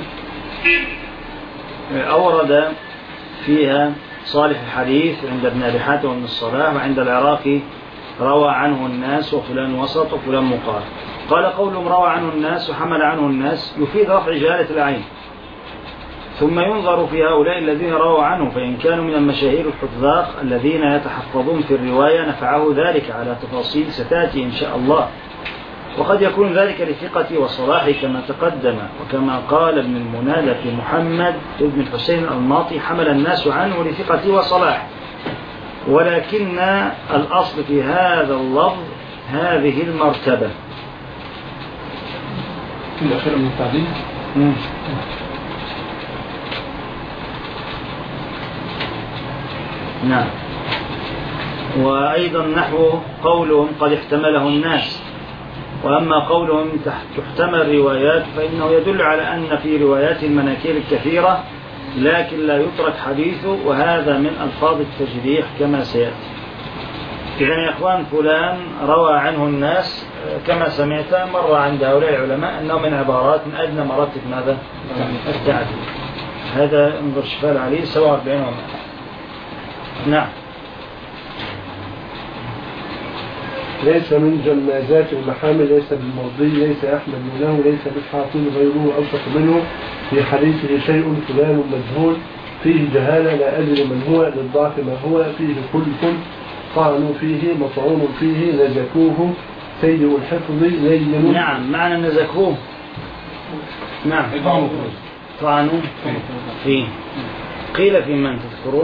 أورد فيها صالح الحديث عند ابن أبي حاتم وابن الصلاح، وعند العراقي روى عنه الناس، وفلان وسط، وفلان مقال. قال قولهم روى عنه الناس وحمل عنه الناس يفيد رفع جهالة العين، ثم ينظر في هؤلاء الذين رووا عنه، فإن كانوا من المشاهير الحذاق الذين يتحفظون في الرواية نفعه ذلك على تفاصيل ستأتي إن شاء الله. وقد يكون ذلك لثقة وصلاح كما تقدم، وكما قال ابن المنادى في محمد ابن الحسين الأنماطي حمل الناس عنه لثقة وصلاح، ولكن الأصل في هذا اللفظ هذه المرتبة. الأخير من التعديل. نعم. وأيضا نحو قولهم قد احتمله الناس. وأما قولهم تحتمل روايات فإنه يدل على أن في روايات المناكير الكثيرة لكن لا يترك حديثه، وهذا من ألفاظ التجريح كما سيأتي. إذن يا إخوان فلان روى عنه الناس كما سمعت مر عند هؤلاء العلماء أنه من عبارات من أدنى مراتب ماذا؟ التعديل. هذا انظر شفال عليه سبعة وأربعين ومائة. نعم. ليس من جمازات المحامل، ليس بالمرضي، ليس أحمد منه، ليس بالحاطم غيره أوثق منه، في حديثه شيء فلان مجهول، فيه جهالة لا أدري من هو، للضعف ما هو، فيه خلف، طعنوا فيه، مطعون فيه، نزكوه، سيء الحفظ، لين. نعم معنى نزكوه. نعم طعنوا فيه. قيل في من تذكرون؟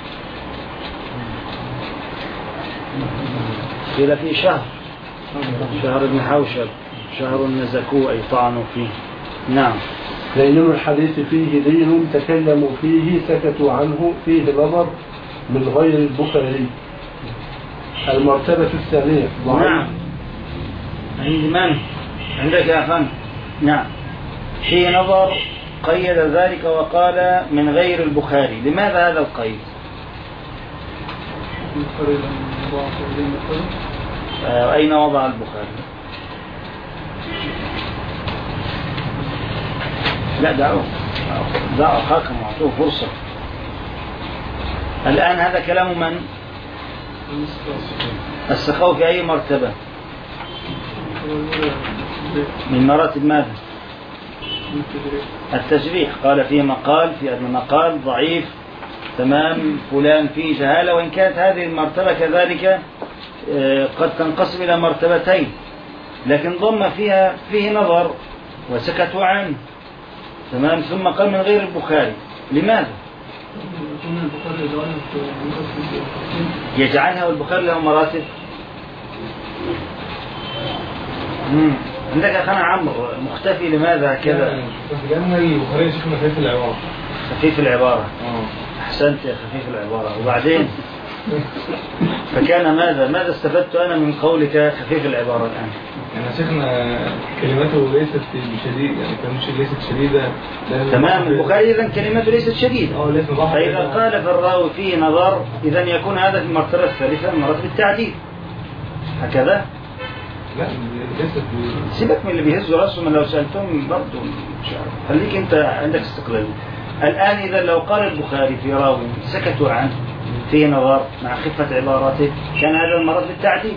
قيل في شهر شهر ابن حوشب، شهر نزكوه أي طعنوا فيه. نعم. لين الحديث فيه لين تكلموا فيه سكتوا عنه فيه نظر من غير البخاري. المرتبة الثانية نعم. عند من؟ عندك يا أخوان. نعم. فيه نظر قيد ذلك وقال من غير البخاري. لماذا هذا القيد؟ آه أين وضع البخاري؟ لا دعوه دعوه أخاكم واعطوه فرصة. الآن هذا كلام من؟ السخاوي في أي مرتبة؟ من مراتب ماذا؟ التجريح. قال فيه مقال في أدنى مقال ضعيف تمام فلان فيه جهالة، وإن كانت هذه المرتبة كذلك قد تنقسم إلى مرتبتين، لكن ضم فيها فيه نظر وسكتوا عنه تمام، ثم قال من غير البخاري. لماذا؟ يجعلها والبخاري له مراتب. مم. عندك أخانا عمرو مختفي لماذا كذا؟ لأن البخاري شيخنا خفيف العبارة. خفيف العبارة. أحسنت يا خفيف العبارة. وبعدين فكان ماذا؟ ماذا استفدت أنا من قولك خفيف العبارة الآن؟ يعني شيخنا كلماته ليست بشديد، يعني كلماته ليست شديدة. تمام. البخاري إذن كلماته ليست شديدة. فإذا قال في الراوي فيه نظر إذن يكون هذا في المرتبة الثالثة من مراتب التعديل. هكذا؟ لا ليست. سيبك من اللي بيهزوا راسهم، لو سألتهم برضه مش عارف. خليك أنت عندك استقلال. الآن إذا لو قال البخاري في راوي سكتوا عنه فيه نظر مع خفة عباراته كان هذا المرض بالتعديل.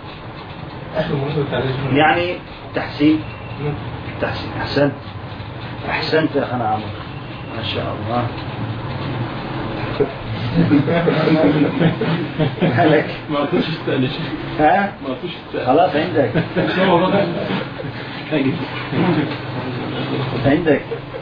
يعني تحسين. تحسين. أحسنت أحسنت يا أخانا عمرو ما شاء الله. مالك؟ ما أعطوش الثاني. ها؟ ما أعطوش الثاني. خلاص عندك. عندك.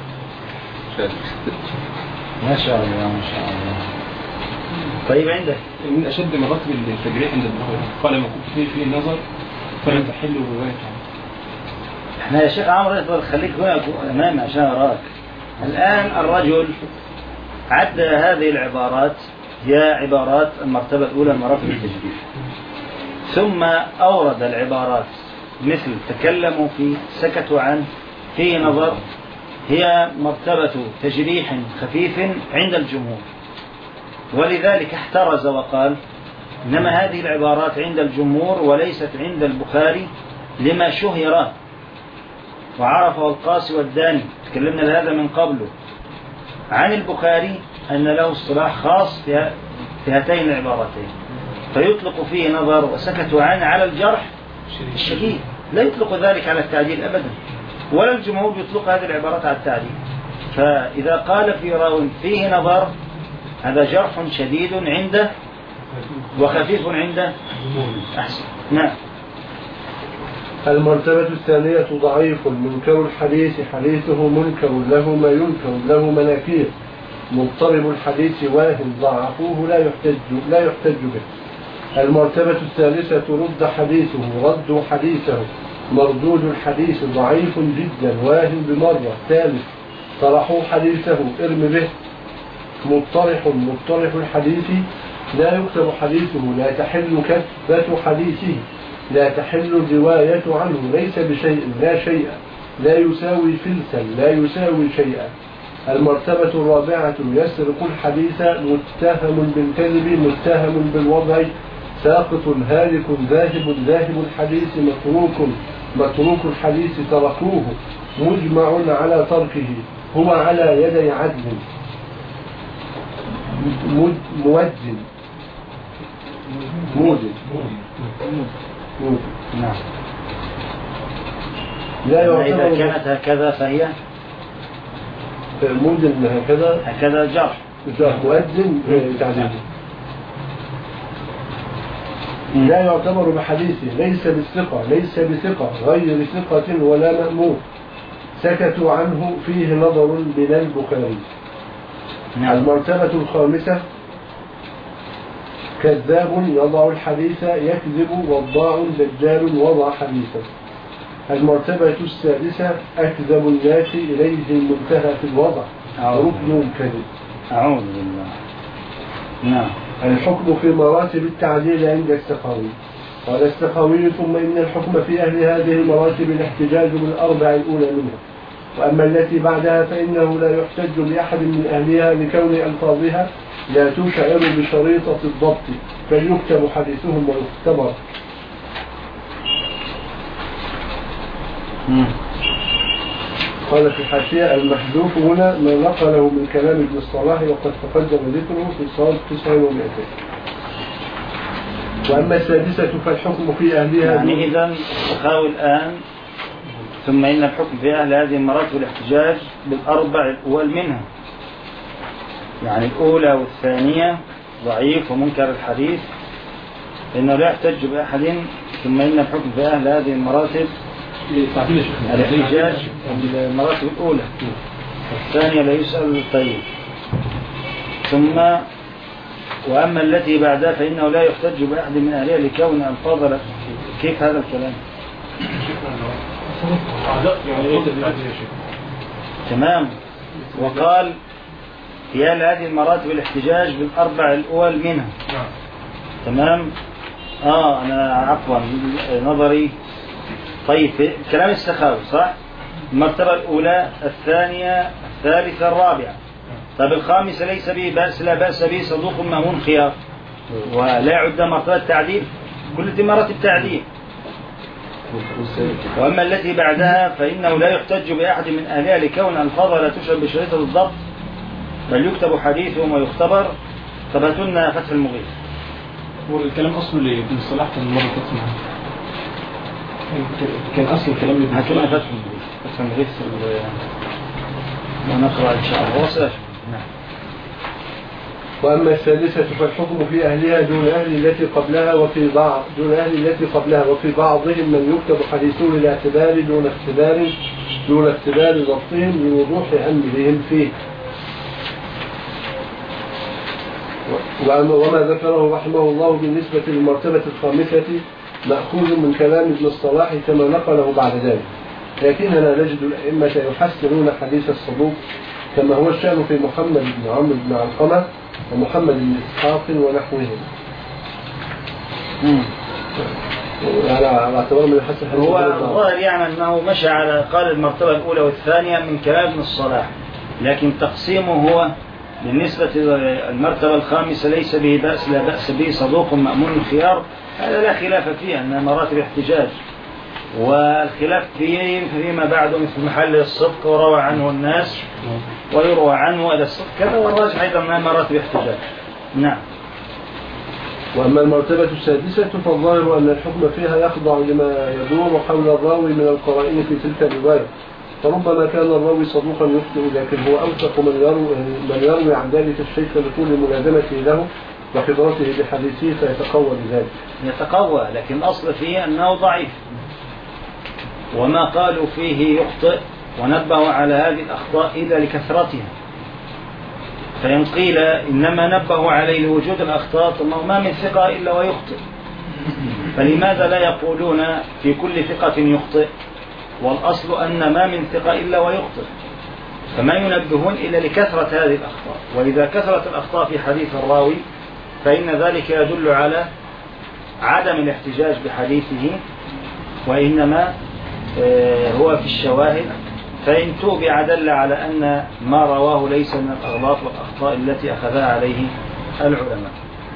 ما شاء الله ما شاء الله. طيب عندك من أشد مراتب التجريح عند البخاري قال ما كنت فيه فيه نظر فلا تحل رواية. احنا يا شيخ عمرو افضل خليك هنا امامي عشان اراك. الآن الرجل عد هذه العبارات هي عبارات المرتبة الأولى مراتب التجريح، ثم أورد العبارات مثل تكلموا فيه سكتوا عنه فيه نظر هي مرتبة تجريح خفيف عند الجمهور، ولذلك احترز وقال إنما هذه العبارات عند الجمهور وليست عند البخاري لما شهر وعرفه القاسي والداني. تكلمنا لهذا من قبله. عن البخاري أن له اصطلاح خاص في هاتين العبارتين، فيطلق فيه نظر وسكتوا عنه على الجرح الشديد، لا يطلق ذلك على التعديل أبدا، ولا الجمهور يطلق هذه العبارات على التعديل. فإذا قال في راو فيه نظر هذا جرح شديد عنده وخفيف عنده. أحسن. نعم. المرتبة الثانية ضعيف منكر الحديث حديثه منكر له ما ينكر له مناكير مضطرب الحديث واهن ضعفوه لا يحتج لا يحتج به. المرتبة الثالثة رد حديثه ردوا حديثه مردود الحديث ضعيف جدا واهن بمرة. ثالث طرحوا حديثه ارم به. مطرح مطرح الحديث لا يكتب حديثه لا تحل كتبة حديثه لا تحل الرواية عنه ليس بشيء لا شيء لا يساوي فلسا لا يساوي شيئا. المرتبة الرابعة يسرق الحديث متهم بالكذب متهم بالوضع ساقط هالك ذاهب ذاهب الحديث متروك متروك الحديث تركوه مجمع على تركه هو على يدي عدل موجد موجد نعم. لا إذا كانت هكذا فهي موجد هكذا هكذا جرح مؤذن تعديل. لا يعتبر بحديثه ليس بالثقة ليس بثقة غير ثقة ولا مأمون سكتوا عنه فيه نظر بلا البخاري. نعم. المرتبة الخامسة كذاب يضع الحديث يكذب وضاع دجال وضع حديثا. المرتبة السادسة أكذب الناس إليه المنتهى في الوضع ركن كذب. أعوذ بالله. نعم. الحكم في مراتب التعديل عند السخاوي. قال السخاوي ثم إن الحكم في أهل هذه المراتب الاحتجاج بالأربع الأولى منها، وأما التي بعدها فإنه لا يحتج بأحد من أهلها لكون ألفاظها لا تشعر بشريطة الضبط فليكتب حديثهم ويختبر. قال في الحاشية المحذوف هنا ما نقله من كلام ابن الصلاح وقد تقدم ذكره في صاد تسع ومئتين. وأما السادسة فالحكم في أهلها يعني إذن السخاوي الآن ثم إن الحكم في أهل هذه المراتب الاحتجاج بالأربع الأول منها، يعني الأولى والثانية ضعيف ومنكر الحديث إنه لا يحتج بأحد، ثم إن الحكم في أهل هذه المراتب الاحتجاج بالمراتب الأولى والثانية لا يسأل طيب. ثم وأما التي بعدها فإنه لا يحتج بأحد من أهلها لكون ألفاظ. كيف هذا الكلام؟ تمام. وقال في هذه المراتب الاحتجاج بالأربع الأول منها. تمام. آه أنا عفوا نظري. طيب كلام السخاوي صح؟ المرتبة الأولى الثانية الثالثة الرابعة. طيب الخامسة ليس به بأس لا بأس به صدوق مأمون خيار ولا يعد مرتبة التعديل، كل دي مراتب التعديل. وأما التي بعدها فإنه لا يحتج بأحد من أهلها لكون ألفاظها لا تشعر بشريطة الضبط بل يكتب حديثهم ويختبر. ثبتنا فتح المغيث. والكلام أصله لابن الصلاح كان مرة تسمع كان أصل الكلام لابن الصلاح. فتح المغيث فتح المغيث ونقرأ إن شاء الله وسأل. نعم. وأما السادسة فالحكم في أهلها دون أهل التي قبلها وفي بعض دون أهل التي قبلها وفي بعضهم من يكتب حديثه للاعتبار دون اختبار دون اختبار ضبطهم لوضوح أمرهم فيه. وما ذكره رحمه الله بالنسبة للمرتبة الخامسة مأخوذ من كلام ابن الصلاح كما نقله بعد ذلك، لكننا نجد الأئمة يحسنون حديث الصدوق كما هو الشأن في محمد بن عمرو بن علقمة ومحمد بن إسحاق ونحوهم. على اعتبار من الحسن هو الظاهر يعني أنه مشى على قال المرتبة الأولى والثانية من كلام ابن الصلاح، لكن تقسيمه هو بالنسبة للمرتبة الخامسة ليس به بأس لا بأس به صدوق مأمون الخيار، هذا لا خلاف فيه أنها مراتب احتجاج. والخلاف فيه فيما بعد مثل محل الصدق وروى عنه الناس ويروى عنه إلى الصدق كذا، والراجح أيضا أنها مراتب احتجاج. نعم. وأما المرتبة السادسة فالظاهر أن الحكم فيها يخضع لما يدور حول الراوي من القرائن في تلك الرواية، فربما كان الراوي صدوقا يخطئ لكن هو أوثق من يروي, من يروي عن ذلك الشيخ لطول ملازمته له وخبرته بحديثه فيتقوى بذلك. يتقوى، لكن أصل فيه أنه ضعيف، وما قالوا فيه يخطئ ونبهوا على هذه الأخطاء إذا لكثرتها، فإن قيل إنما نبهوا عليه لوجود الأخطاء ثم ما من ثقة إلا ويخطئ، فلماذا لا يقولون في كل ثقة يخطئ والأصل أن ما من ثقة إلا ويخطئ؟ فما ينبهون إلا لكثرة هذه الأخطاء، وإذا كثرت الأخطاء في حديث الراوي فإن ذلك يدل على عدم الاحتجاج بحديثه، وإنما هو في الشواهد، فإن توبع دل على أن ما رواه ليس من الأغلاط والأخطاء التي أخذها عليه العلماء.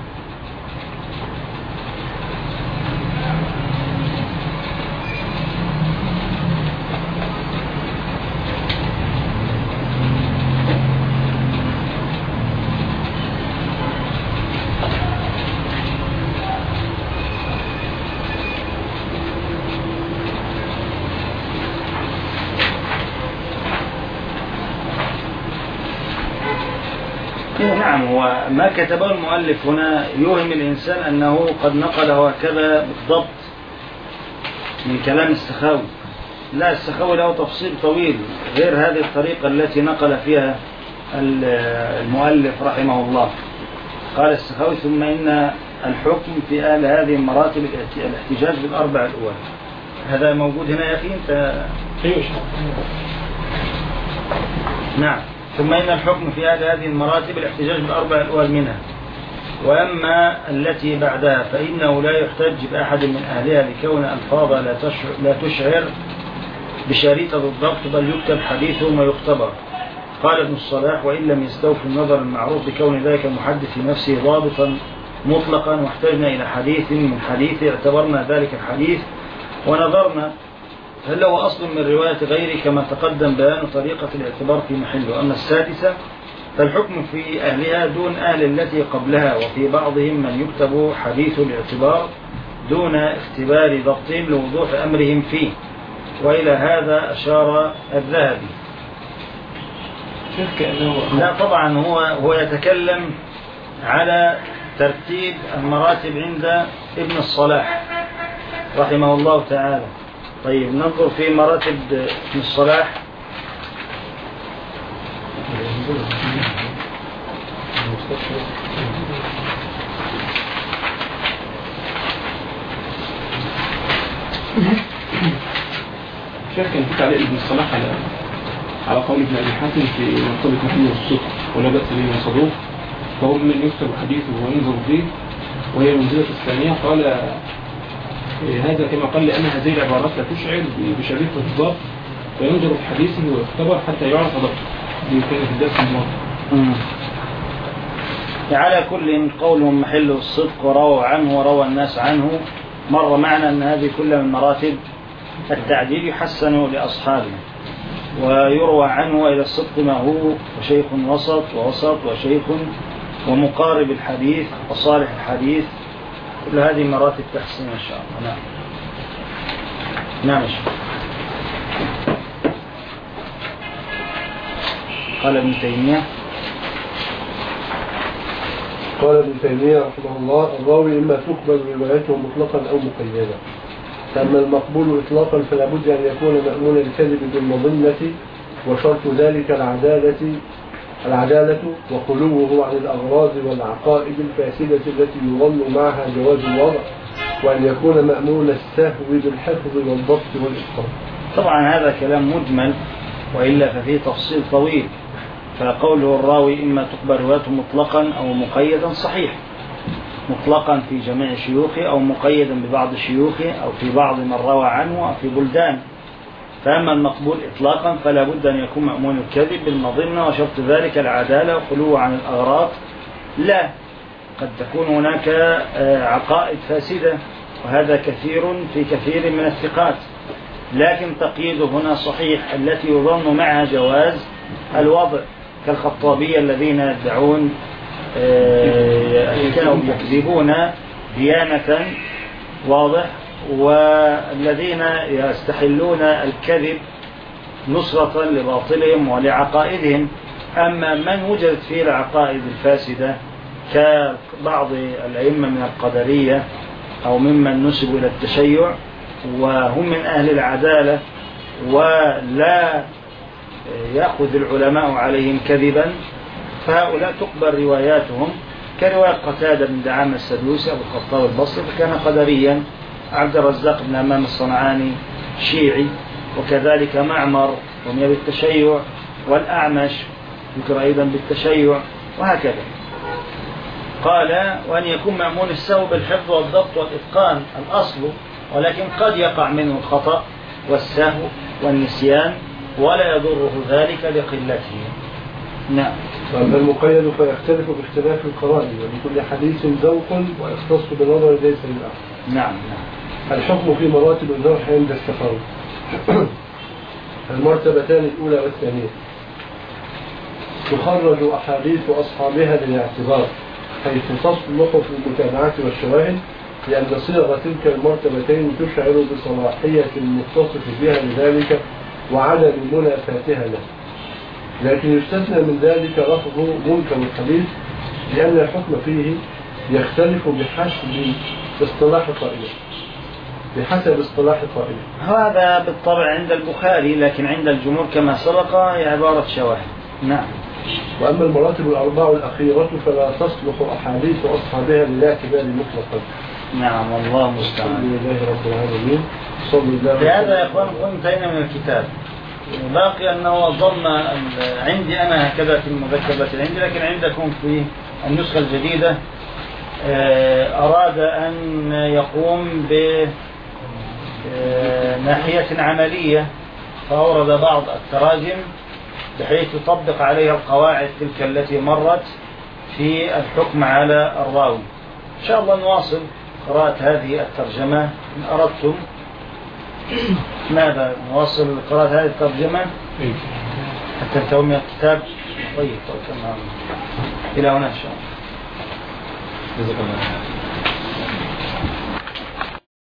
نعم. وما كتبه المؤلف هنا يوهم الإنسان أنه قد نقله هكذا بالضبط من كلام السخاوي. لا، السخاوي له تفصيل طويل غير هذه الطريقة التي نقل فيها المؤلف رحمه الله. قال السخاوي ثم إن الحكم في أهل هذه المراتب الاحتجاج بالأربع الأول. هذا موجود هنا يا أخي أنت؟ نعم. ثم إن الحكم في هذه المراتب الاحتجاج بالأربع الأول منها، وأما التي بعدها فإنه لا يحتج بأحد من أهلها لكون ألفاظها لا تشعر, لا تشعر بشريطة الضبط، بل يكتب حديثه ويختبر. قال ابن الصلاح: وإن لم يستوفي النظر المعروف بكون ذلك المحدث في نفسه ضابطا مطلقا واحتجنا إلى حديث من حديثه اعتبرنا ذلك الحديث ونظرنا هل هو أصل من رواية غيره كما تقدم بيان طريقة الاعتبار في محله. أما السادسة فالحكم في أهلها دون أهل التي قبلها، وفي بعضهم من يكتب حديث الاعتبار دون اختبار ضبطهم لوضوح أمرهم فيه، وإلى هذا أشار الذهبي. لا طبعا هو هو يتكلم على ترتيب المراتب عند ابن الصلاح رحمه الله تعالى. طيب ننظر في مراتب ابن الصلاح. شيخ كان في تعليق ابن الصلاح على على قول ابن أبي حاتم في مرتبة محله الصدق ولا بأس به من صدوق، فهو من يكتب حديثه وينظر فيه، وهي المنزلة الثانية. قال هذا كما قال لأن هذه العبارات لا تشعر بشريطة الضبط، وينظر في حديثه ويختبر حتى يعرف ضبطه. دي كانت في الدرس الماضي. على كل قولهم محله الصدق ورووا عنه وروى الناس عنه. مر معنا أن هذه كلها من مراتب التعديل يحسن لأصحابه، ويروى عنه إلى الصدق ما هو وشيخ وسط ووسط وشيخ ومقارب الحديث وصالح الحديث. كل هذه مراتب تحسن إن شاء الله. نعم نعم. قال ابن تيمية قال ابن تيمية رحمه الله: الراوي إما تقبل روايته مطلقا أو مقيدا. فأما المقبول إطلاقا فلا بد أن يكون مأمون الكذب بالمظنة، وشرط ذلك العدالة العدالة وخلوه عن الأغراض والعقائد الفاسدة التي يظن معها جواز الوضع، وأن يكون مأمون السهو بالحفظ والضبط والإتقان. طبعا هذا كلام مجمل، وإلا ففيه تفصيل طويل. فقوله الراوي إما تقبل روايته مطلقا أو مقيدا صحيح، مطلقا في جميع شيوخه أو مقيدا ببعض شيوخه أو في بعض من روى عنه أو في بلدان. فأما المقبول إطلاقا فلا بد أن يكون مأمون الكذب بالمظنة، وشرط ذلك العدالة وخلوه عن الأغراض. لا، قد تكون هناك عقائد فاسدة، وهذا كثير في كثير من الثقات، لكن تقييده هنا صحيح التي يظن معها جواز الوضع، كالخطابية الذين يدعون كانوا يكذبون ديانة واضح، والذين يستحلون الكذب نصرة لباطلهم ولعقائدهم. أما من وجدت فيه العقائد الفاسدة كبعض الأئمة من القدرية أو ممن نسبوا إلى التشيع وهم من أهل العدالة ولا يأخذ العلماء عليهم كذبا، فهؤلاء تقبل رواياتهم، كرواية قتادة بن دعامة السدوسي أبو الخطاب البصري فكان قدريا، عبد الرزاق بن همام الصنعاني شيعي، وكذلك معمر رمي بالتشيع، والأعمش ذكر أيضا بالتشيع، وهكذا. قال: وأن يكون مأمون السهو بالحفظ والضبط والإتقان الأصل، ولكن قد يقع منه الخطأ والسهو والنسيان ولا يضره ذلك لقلته. نعم. وأما المقيد فيختلف باختلاف القرائن، ولكل حديث ذوق ويختص بنظر ليس للآخر. نعم نعم. الحكم في مراتب الجرح عند التفاوت. المرتبتان الأولى والثانية: تخرج أحاديث أصحابها للاعتبار، حيث تصلح في المتابعة والشواهد، لأن صيغ تلك المرتبتين تشعر بصلاحية المتصف بها لذلك وعدم منافاتها له. لكن يستثنى من ذلك لفظ منكر الحديث، لأن الحكم فيه يختلف بحسب اصطلاح قائله بحسب اصطلاح قائله. هذا بالطبع عند البخاري، لكن عند الجمهور كما سبق هي عبارة شواهد. نعم. وأما المراتب الأربع الأخيرة فلا تصلح أحاديث أصحابها للاعتبار مطلقا، نعم والله المستعان. الحمد لله رب العالمين. صلى الله عليه بهذا يا إخوان انتهينا من الكتاب. باقي أنه ضم عندي أنا هكذا في المذكرة التي عندي، لكن عندكم في النسخة الجديدة أراد أن يقوم بناحية عملية، فأورد بعض التراجم بحيث يطبق عليها القواعد تلك التي مرت في الحكم على الراوي. إن شاء الله نواصل قراءة هذه الترجمة إن أردتم. ماذا نواصل قراءة هذه الترجمة حتى ننتهي من الكتاب؟ طيب طيب إلى هنا إن شاء الله.